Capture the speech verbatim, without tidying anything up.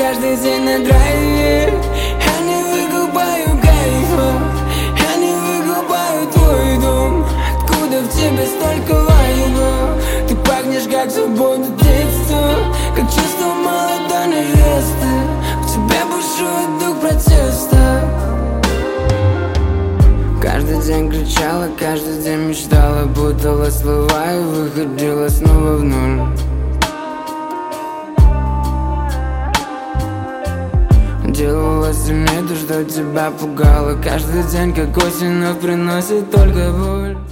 каждый день на драйве. Я не выкупаю кайфа, я не выкупаю твой дом. Откуда в тебе столько вайба? Ты пахнешь как свобода детства, как чувство молодой невесты. В тебе бушует дух протеста. Каждый день кричала, каждый день мечтала, путала слова и выходила снова в ноль. Делала сильнее то, что тебя пугало. Каждый день как осень, но приносит только боль.